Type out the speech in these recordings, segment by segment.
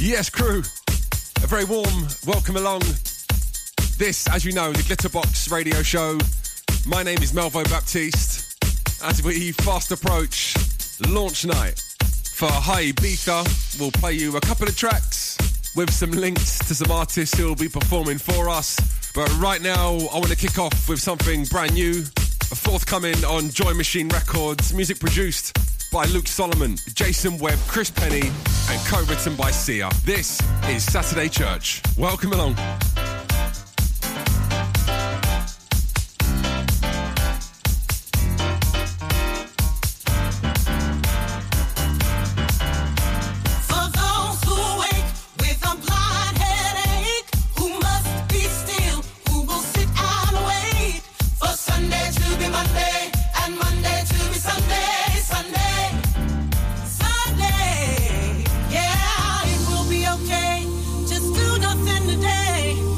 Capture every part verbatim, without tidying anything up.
Yes, crew. A very warm welcome along. This, as you know, the Glitterbox radio show. My name is Melvo Baptiste. As we fast approach launch night for High Ibiza, we'll play you a couple of tracks with some links to some artists who will be performing for us. But right now, I want to kick off with something brand new, forthcoming on Joy Machine Records, music produced by Luke Solomon, Jason Webb, Chris Penny, and co-written by Sia. This is Saturday Church. Welcome along. Sunday, yeah, it will be okay. Just do nothing today.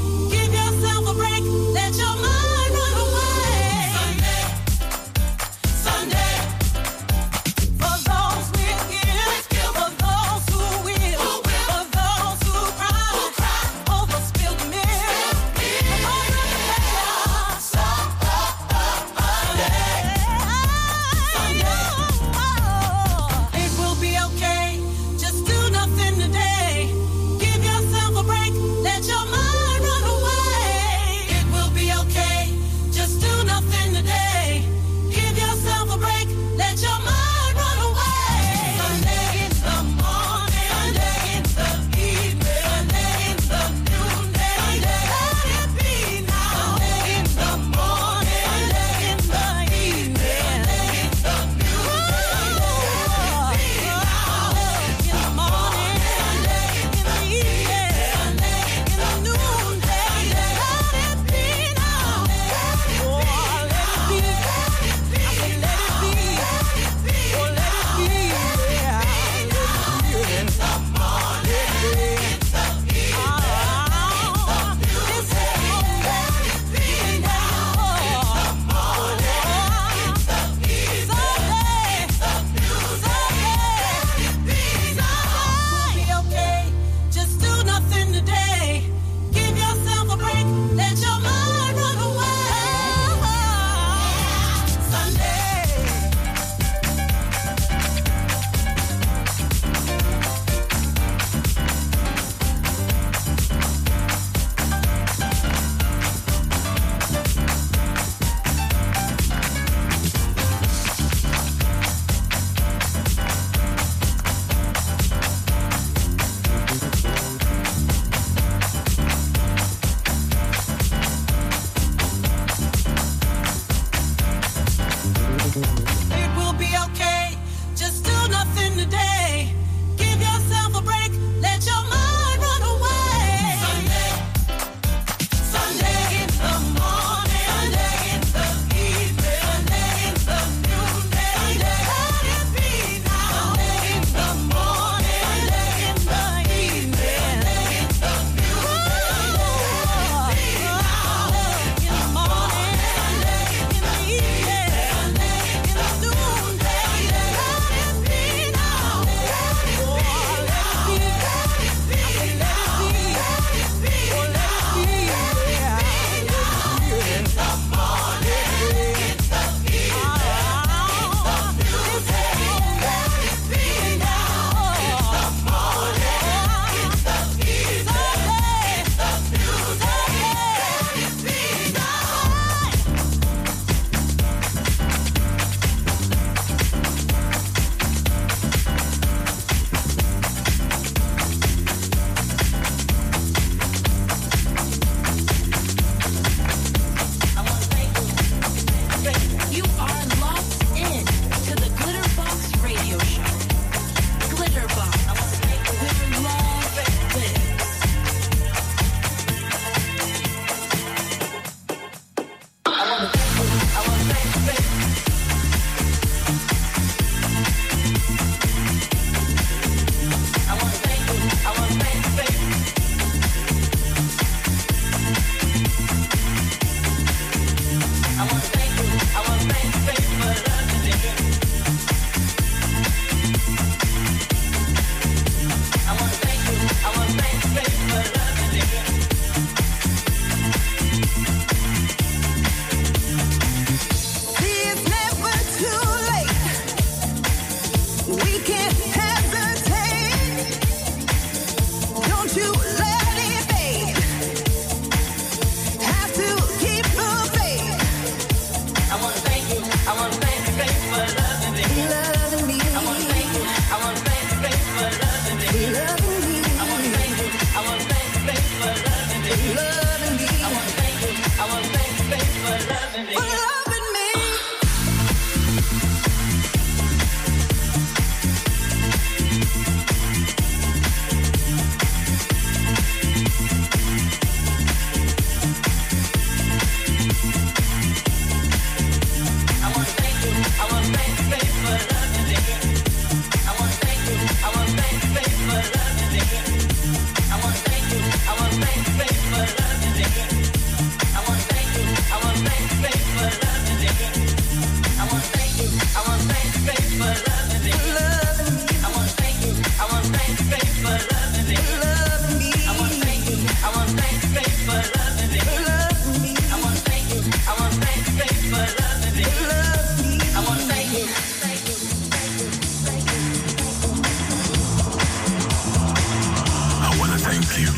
you.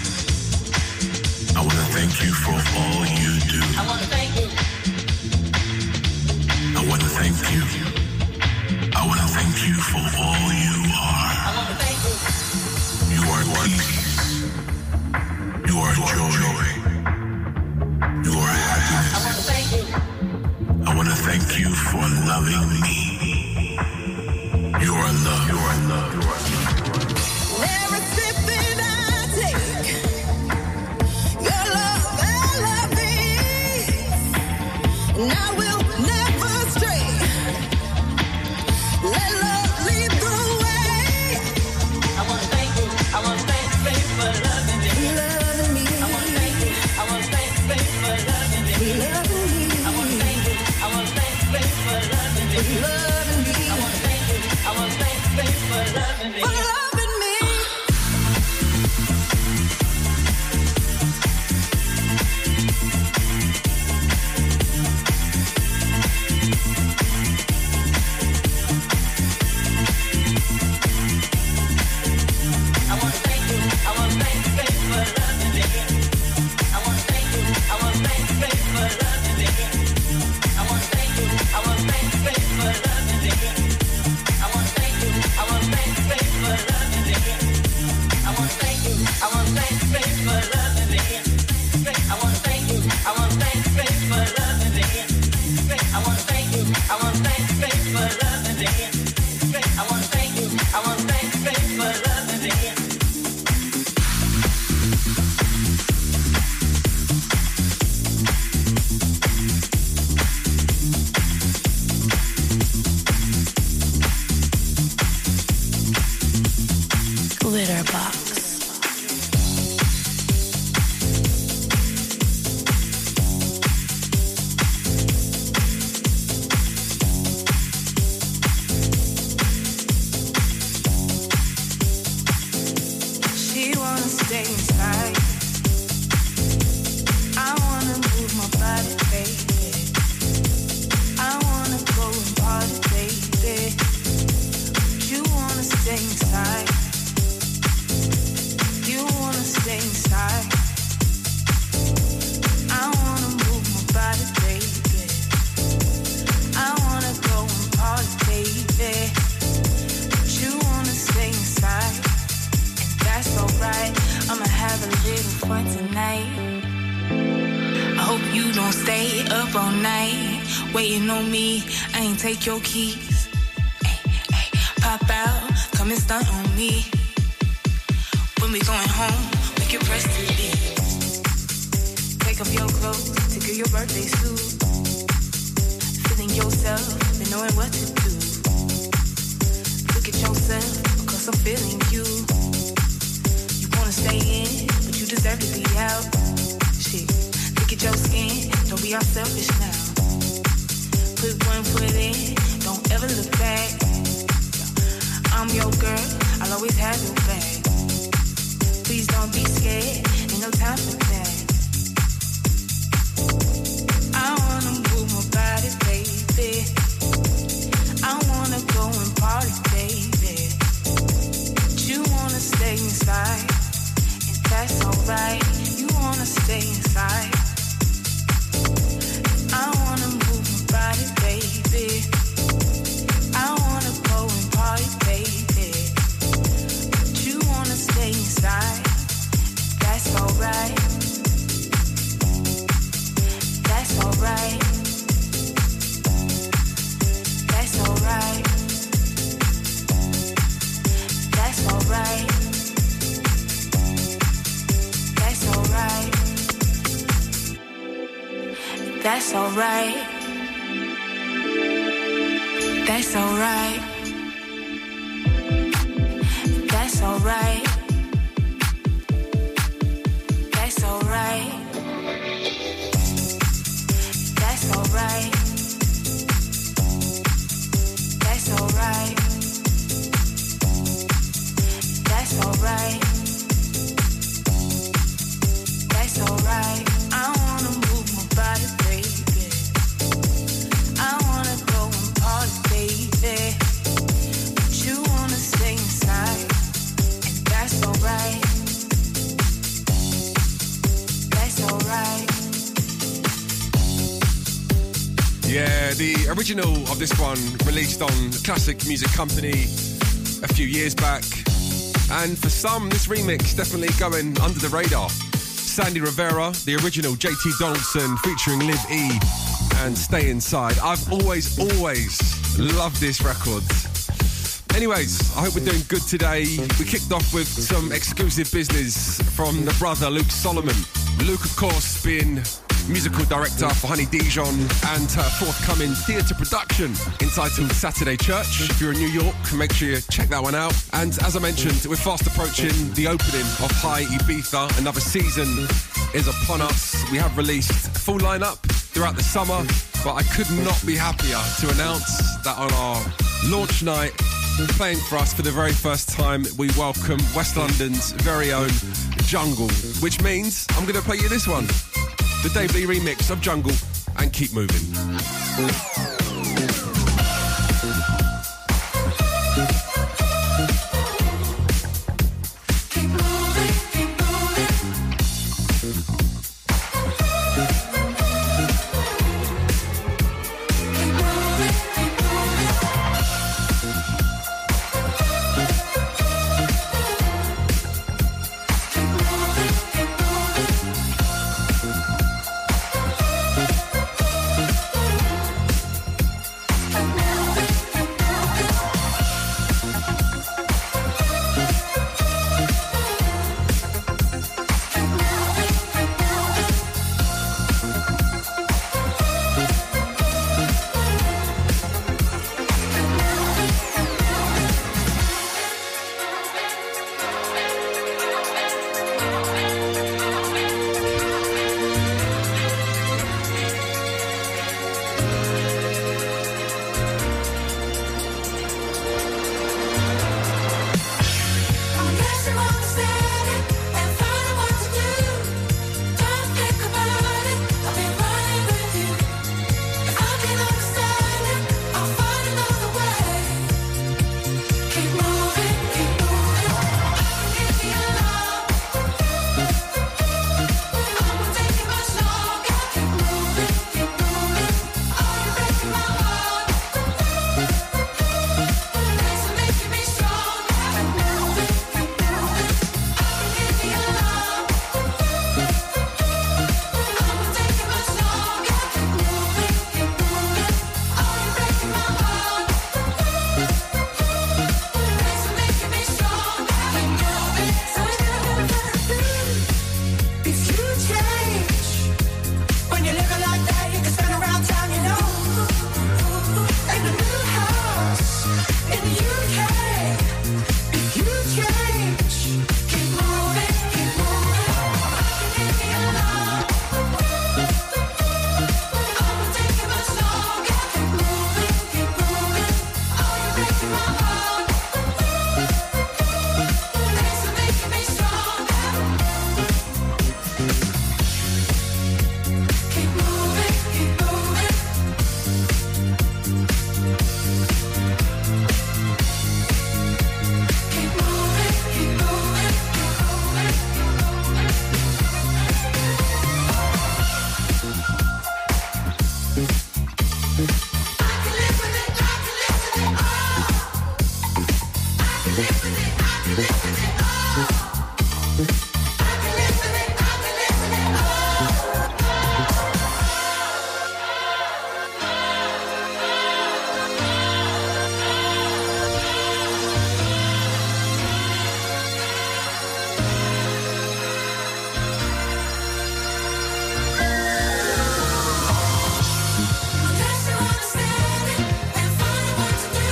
I want to thank you for all you do. I want to thank you. I want to thank you. I want to thank you for all you are. I want to thank you. You are peace. You are joy. You are happiness. I want to thank you. I want to thank you for loving me. You are love. You are love. You are love. Every step that I take, your love and love me, and I will never stray. Let love lead the way. I want to thank you. I want to thank you, baby, for loving me. Loving me. I want to thank you. I want to thank you, baby, for loving me. Loving me. I want to thank you. I want to thank you, baby, for loving me. Loving me. I want to thank you. I want to thank you, baby, for loving me. For loving me. I want to thank you. I want to thank you, baby, for loving me. I want to thank you. I want to thank you, baby, for loving me. I want to thank you. I want to thank you, baby, for loving me. I want to thank you. I want to thank you, baby, for loving me. I want to thank you. I want to thank you, baby, for loving me. I want to thank you. I want to thank you, baby, for loving me. I want to thank you. I want to thank you, baby, for loving me. I want to thank you. I want to thank you, baby, for loving me. Glitter box. She wanna stay inside. I wanna move my body, baby. I wanna go and party, baby. You wanna stay inside. You wanna stay inside. I wanna move my body, baby. I wanna go and party, baby. You wanna stay inside. That's alright, I'ma have a little fun tonight. I hope you don't stay up all night waiting on me. I ain't take your keys. Ay, ay, pop out, come and stunt on me. When we going home, make it press to be. Take off your clothes, take off your birthday suit. Feeling yourself and knowing what to do. Look at yourself, because I'm feeling you. Stay in, but you deserve to be out. Shit, look at your skin, don't be all selfish now. Put one foot in, don't ever look back. I'm your girl, I'll always have your back. Please don't be scared, ain't no time for that. I wanna move my body, baby. I wanna go and party, baby. But you wanna stay inside. That's alright, you wanna stay inside. I wanna move my body, baby. I wanna go and party, baby. But you wanna stay inside. That's alright. That's alright. That's alright. That's alright. That's alright. That's alright. That's alright. That's alright. That's alright. That's alright. That's alright. That's alright. That's alright. I wanna move my body, baby. I wanna go and party, baby. But you wanna stay inside, and that's Yeah, the original of this one released on Classic Music Company a few years back. And for some, this remix definitely going under the radar. Sandy Rivera, the original J T Donaldson featuring Liv E and Stay Inside. I've always, always loved this record. Anyways, I hope we're doing good today. We kicked off with some exclusive business from the brother Luke Solomon. Luke, of course, being musical director for Honey Dijon and her forthcoming theatre production entitled Saturday Church. If you're in New York, make sure you check that one out. And as I mentioned, we're fast approaching the opening of High Ibiza. Another season is upon us. We have released a full lineup throughout the summer, but I could not be happier to announce that on our launch night, playing for us for the very first time, we welcome West London's very own Jungle, which means I'm going to play you this one. The Dave Lee remix of Jungle and Keep Moving.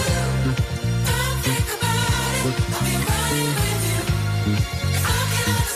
I can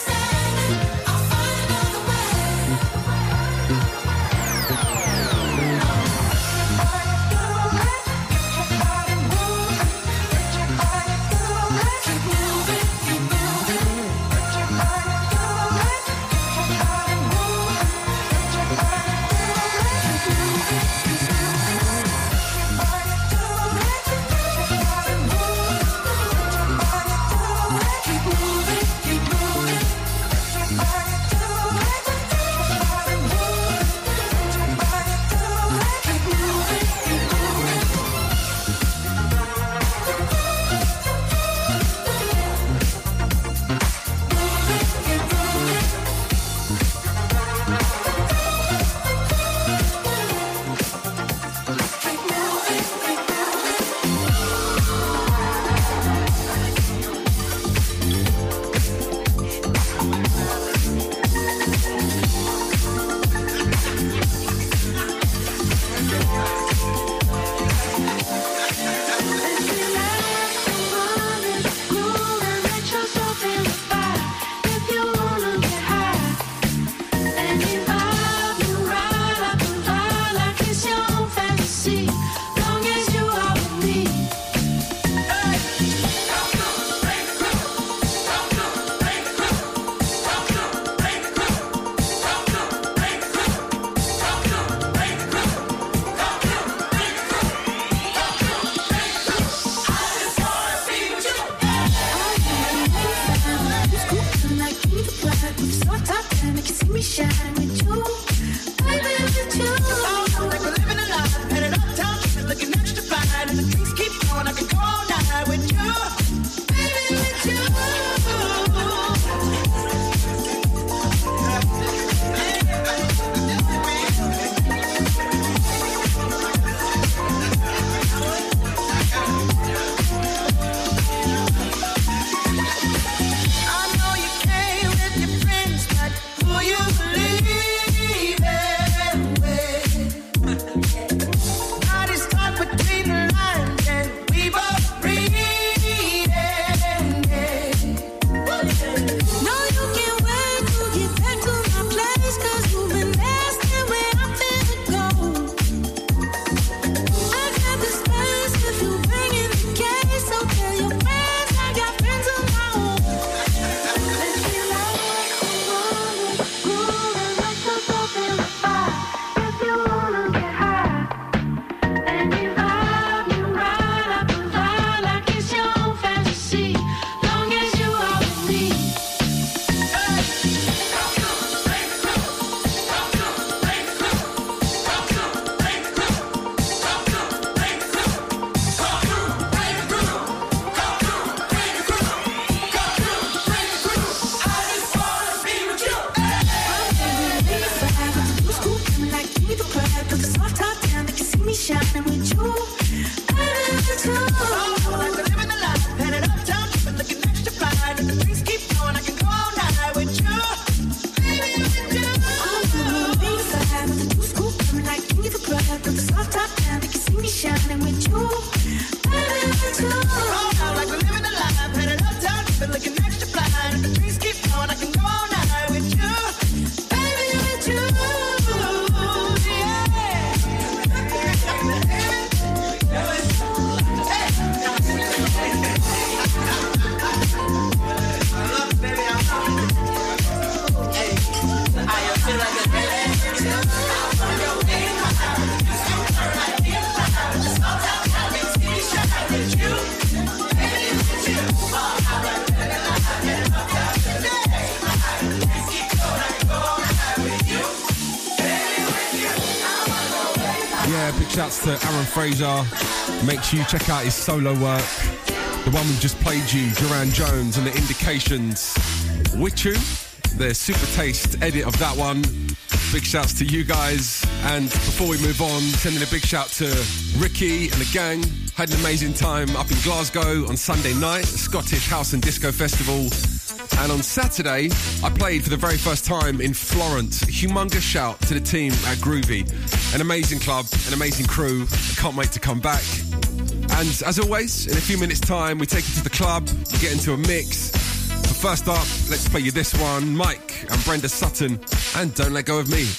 Shouts to Aaron Fraser. Make sure you check out his solo work. The one we just played you, Duran Jones and the Indications. Wichu, the Super Taste edit of that one. Big shouts to you guys. And before we move on, sending a big shout to Ricky and the gang. Had an amazing time up in Glasgow on Sunday night, the Scottish House and Disco Festival. And on Saturday, I played for the very first time in Florence. Humongous shout to the team at Groovy. An amazing club, an amazing crew. I can't wait to come back. And as always, in a few minutes' time, we take you to the club, we get into a mix. But first up, let's play you this one, Mike and Brenda Sutton, and Don't Let Go of Me.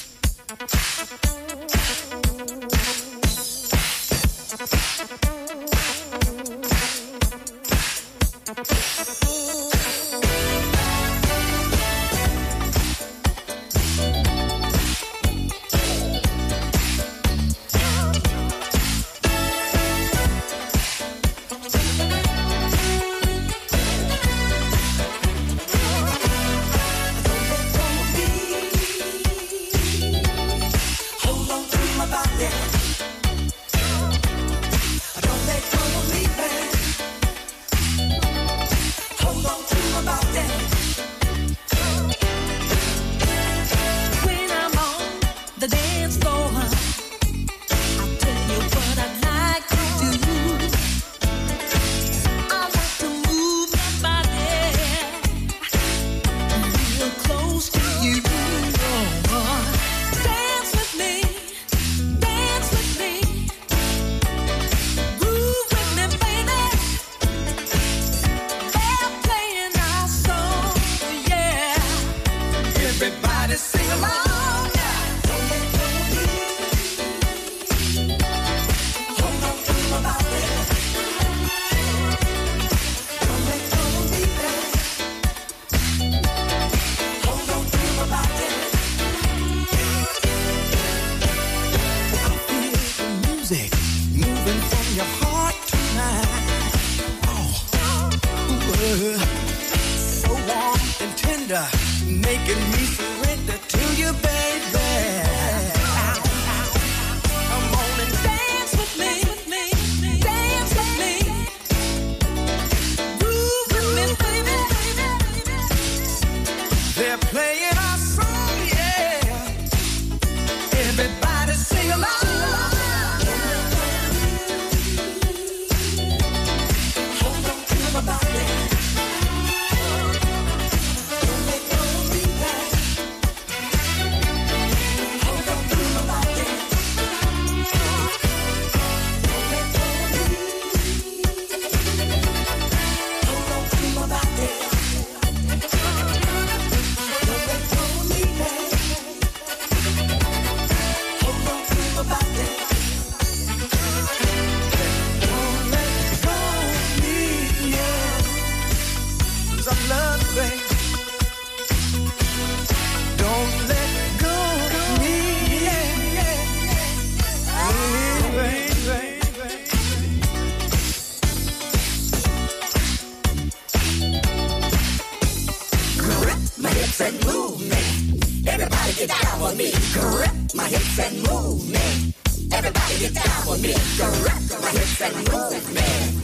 hips and move me. Everybody get down with me. Grip my hips and move me. Everybody get down with me. Grip my hips and move me.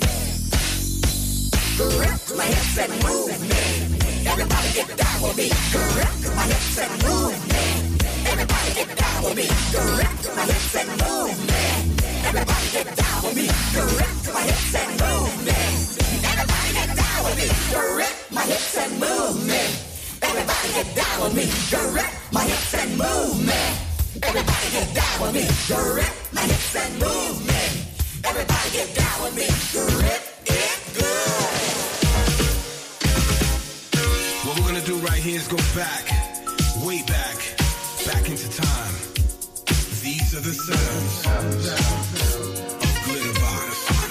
Grip my hips and move me. Everybody get down with me. Grip my hips and move me. Everybody get down with me. Grip my hips and move me. Everybody get down with me. Grip my hips and move me. Everybody get down with me. Grip my hips and move me. Everybody get down with me. Grip my hips and move me. Everybody get down with me. Grip my hips and move me. Everybody get down with me. Grip it good. What we're gonna do right here is go back, way back, back into time. These are the sounds of Glitterbox.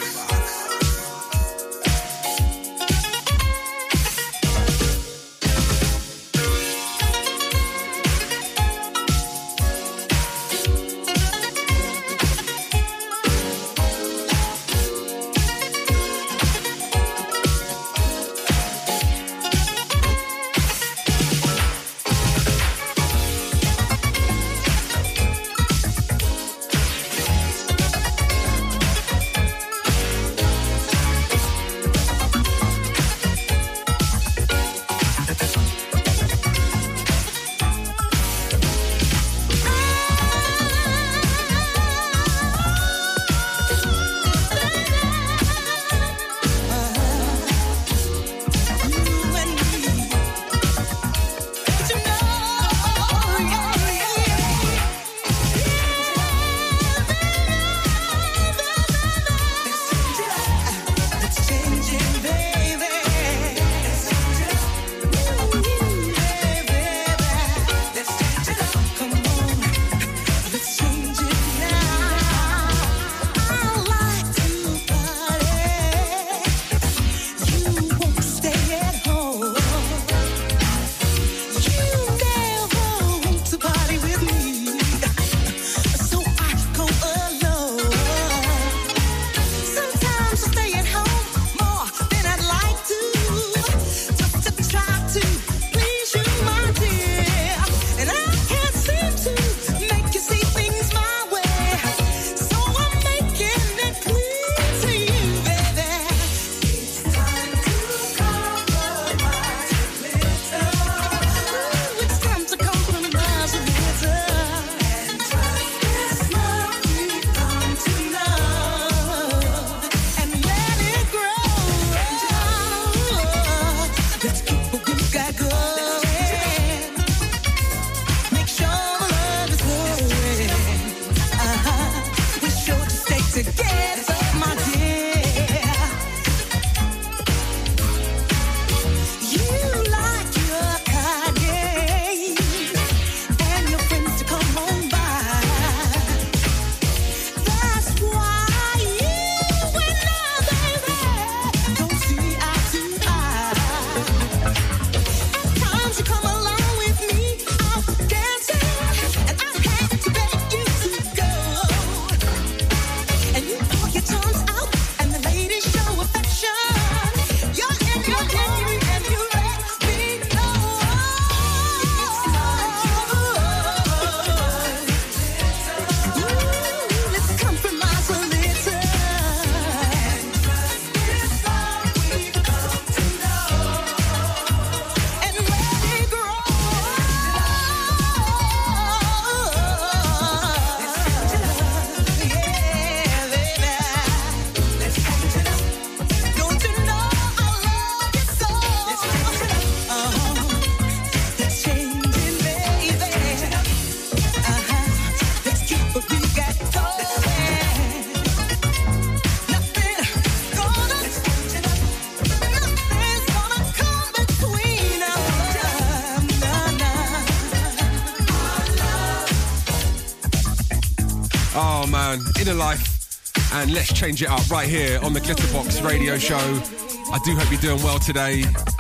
Oh man, Inner Life and Let's Change It Up right here on the Glitterbox radio show. I do hope you're doing well today.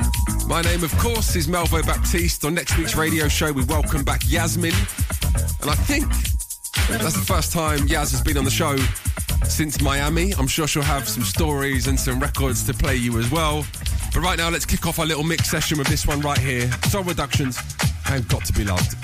My name, of course, is Melvo Baptiste. On next week's radio show, we welcome back Yasmin. And I think that's the first time Yaz has been on the show since Miami. I'm sure she'll have some stories and some records to play you as well. But right now, let's kick off our little mix session with this one right here. Soul Reductions and Got to Be Loved.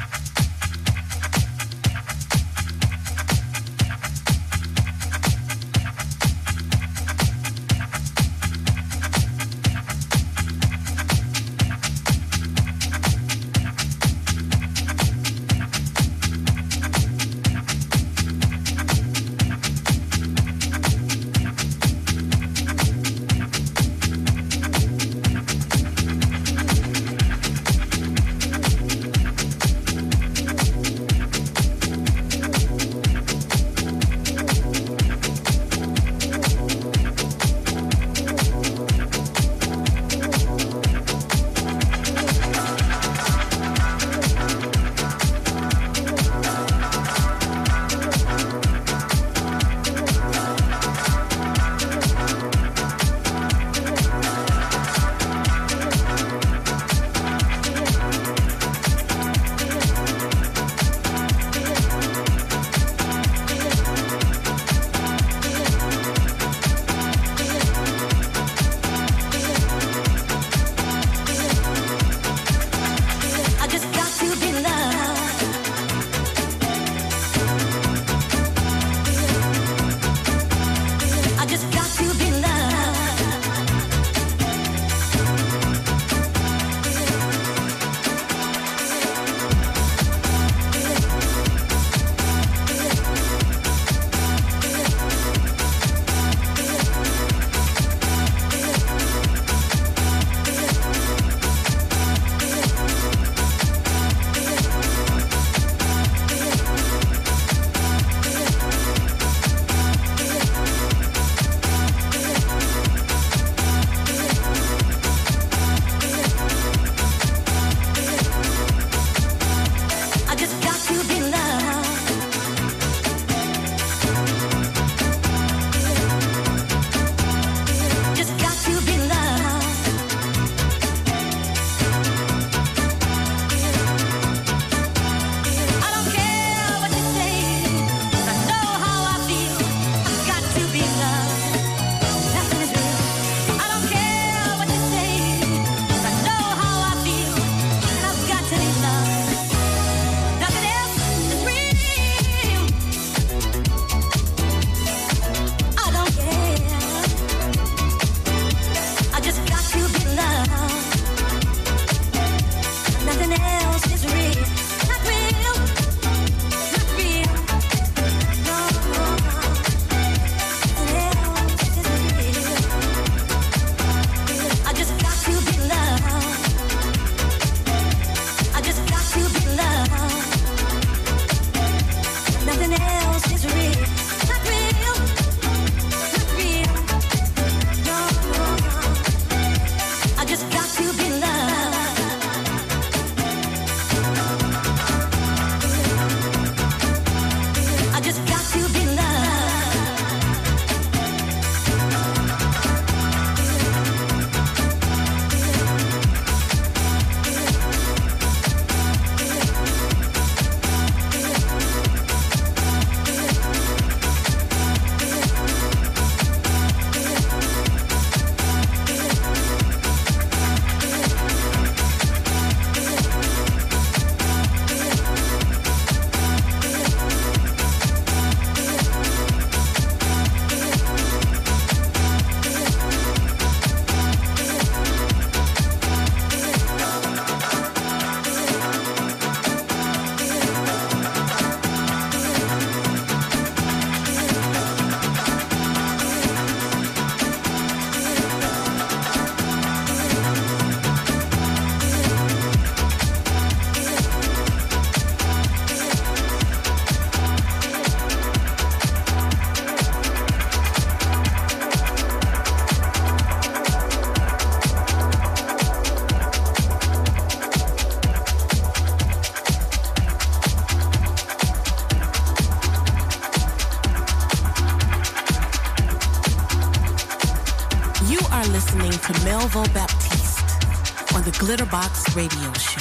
listening to Melvo Baptiste on the Glitterbox Radio Show.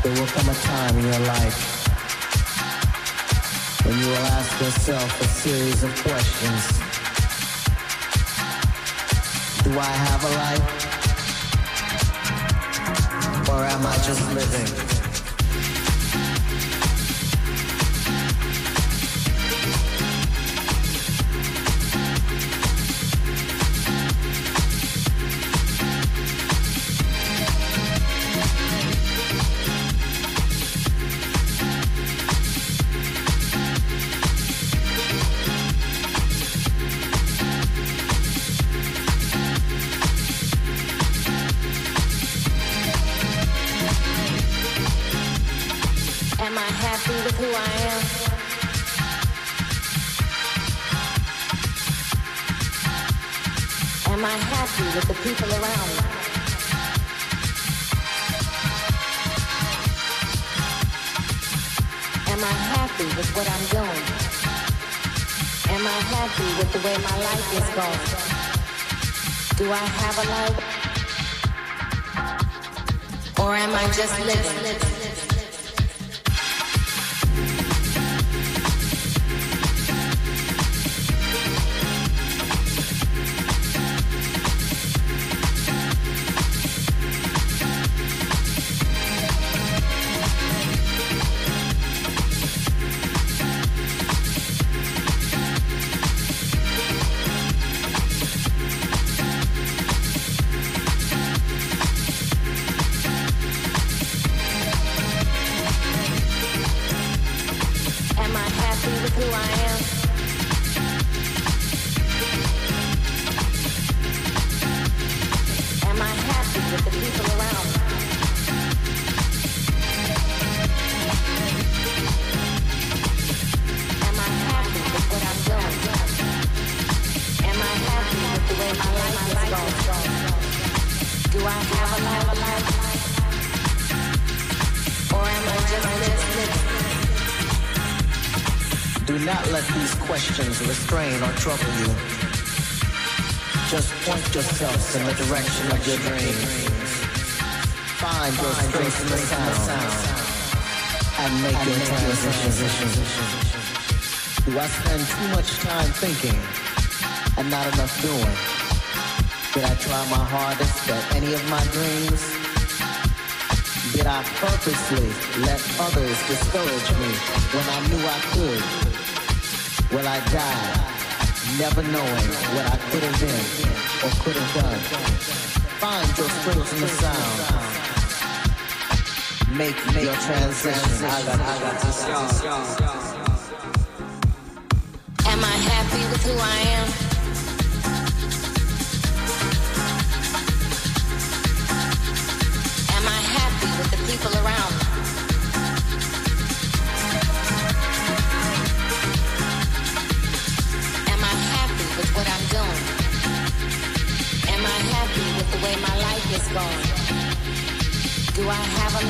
There will come a time in your life when you will ask yourself a series of questions. Do I have a life? Or am I just living? Who I am. Am I happy with the people around me? Am I happy with what I'm doing? Am I happy with the way my life is going? Do I have a life? Or am I just living? Restrain or trouble you. Just point yourself in the direction of your dreams. Find your strength in the sound and make your transition. Do I spend too much time thinking and not enough doing? Did I try my hardest at any of my dreams? Did I purposely let others discourage me when I knew I could? Will I die, never knowing what I could have been or could have done? Find your strength in the sound. Make, make your transition. I got, I got this song. Am I happy with who I am? Am I happy with the people around me? What I'm doing? Am I happy with the way my life is going? Do I have a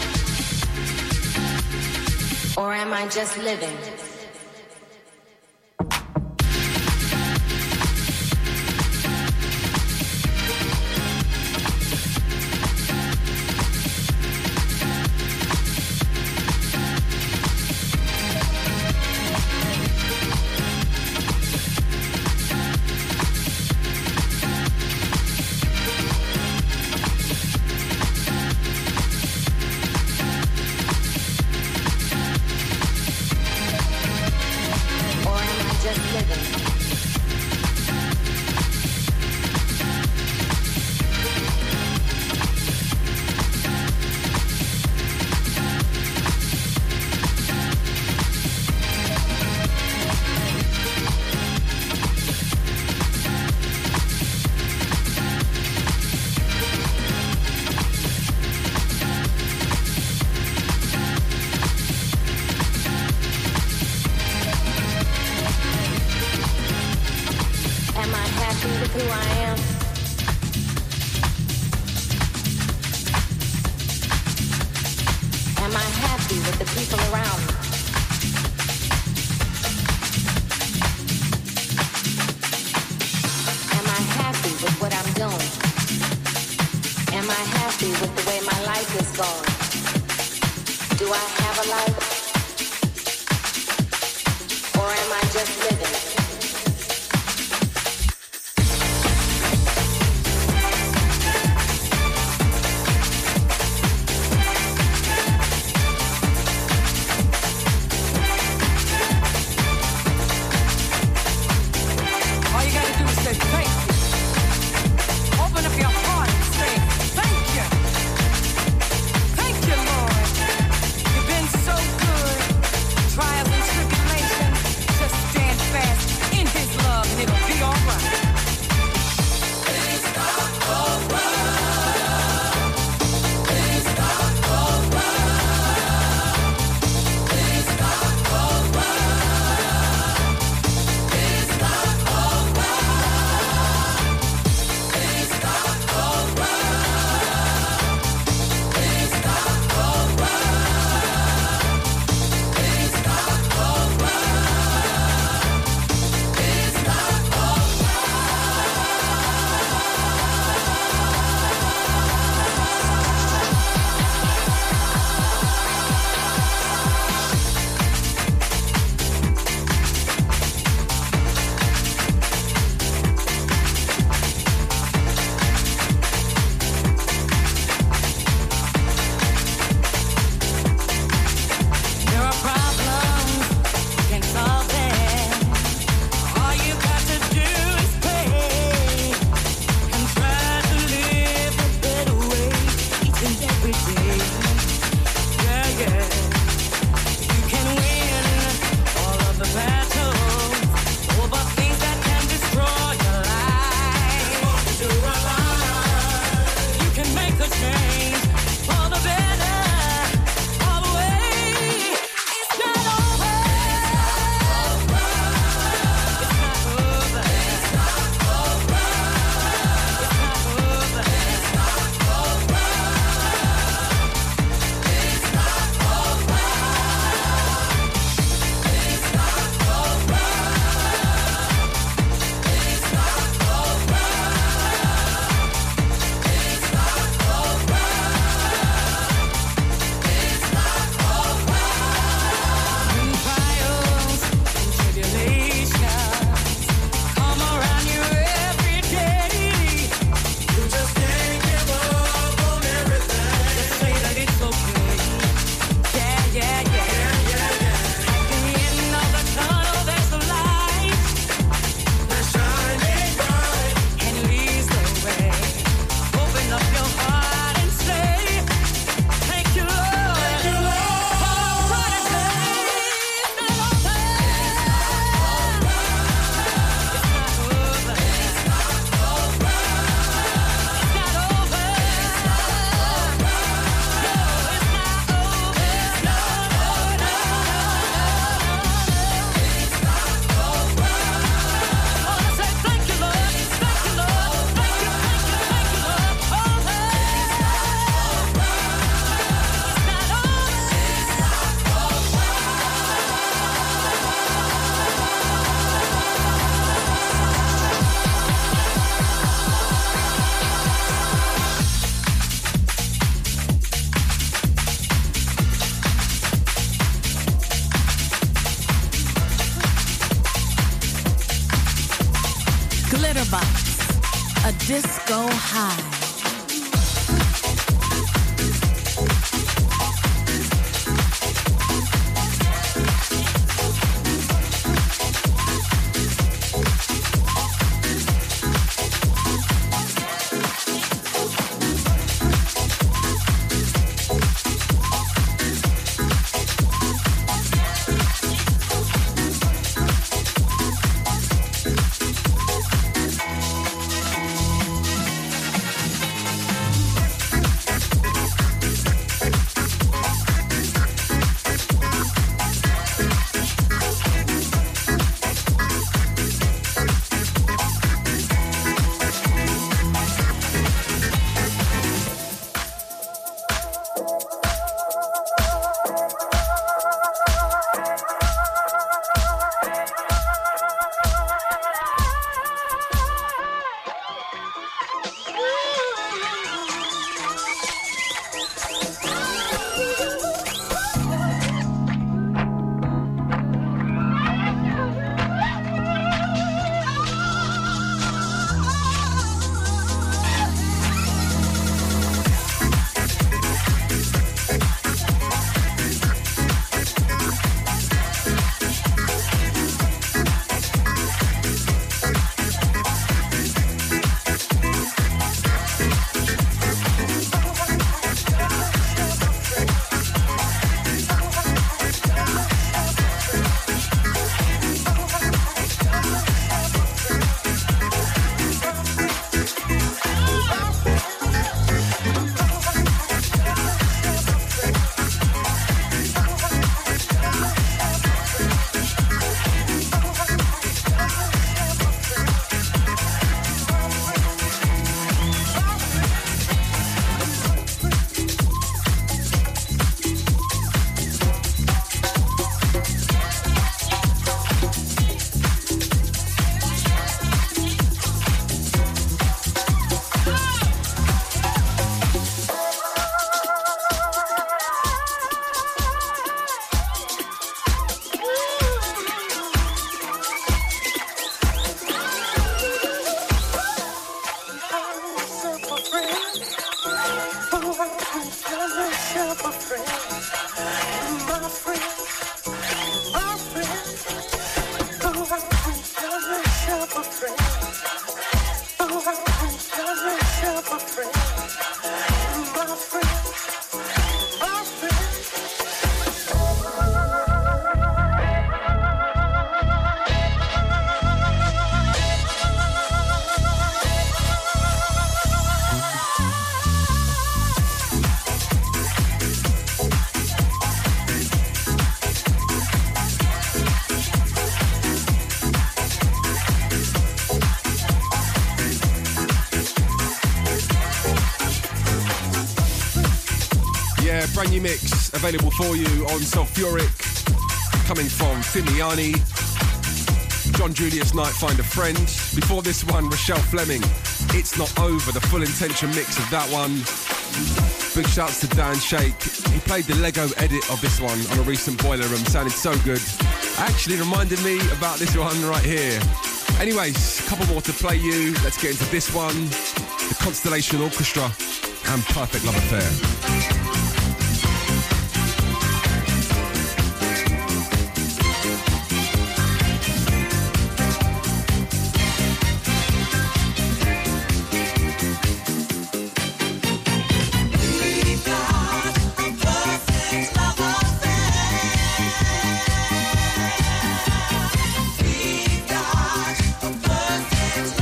life? Or am I just living? Am I happy with the way my life is going? Glitterbox, a disco high. yourself a friend, my friend, my friend. Go out and tell yourself a friend. Go out and tell yourself a friend, my friend, my friend. Brand new mix available for you on Sulfuric, coming from Fimiani, John Julius Knight, Find a Friend. Before this one, Rochelle Fleming, It's Not Over, the full intention mix of that one. Big shouts to Dan Shake. He played the Lego edit of this one on a recent Boiler Room, sounded so good. Actually reminded me about this one right here. Anyways, a couple more to play you. Let's get into this one, the Constellation Orchestra and Perfect Love Affair.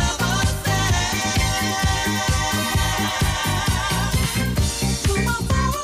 Bye.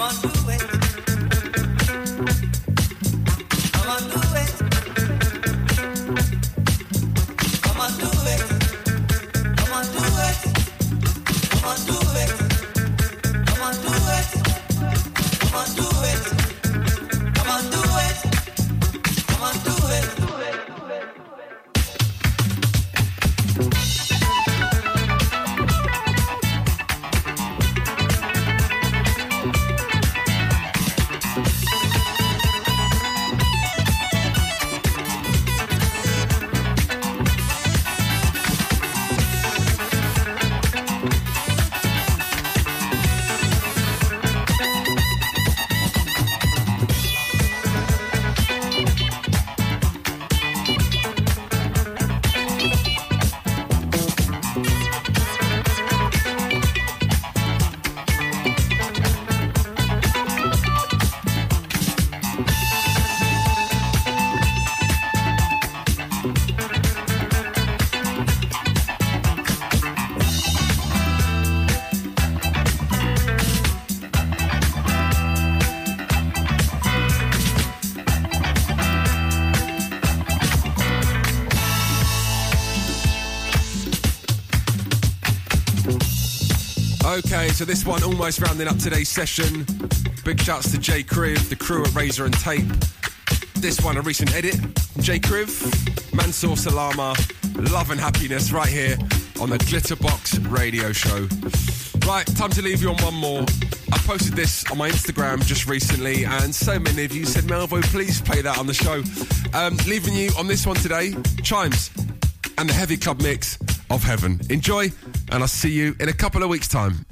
Okay, so this one almost rounding up today's session. Big shouts to Jay Kriv, the crew at Razor and Tape. This one, a recent edit. Jay Kriv, Mansour Salama, Love and Happiness right here on the Glitterbox Radio Show. Right, time to leave you on one more. I posted this on my Instagram just recently, and so many of you said, Melvo, please play that on the show. Um, leaving you on this one today, Chimes and the Heavy Club mix of Heaven. Enjoy, and I'll see you in a couple of weeks' time.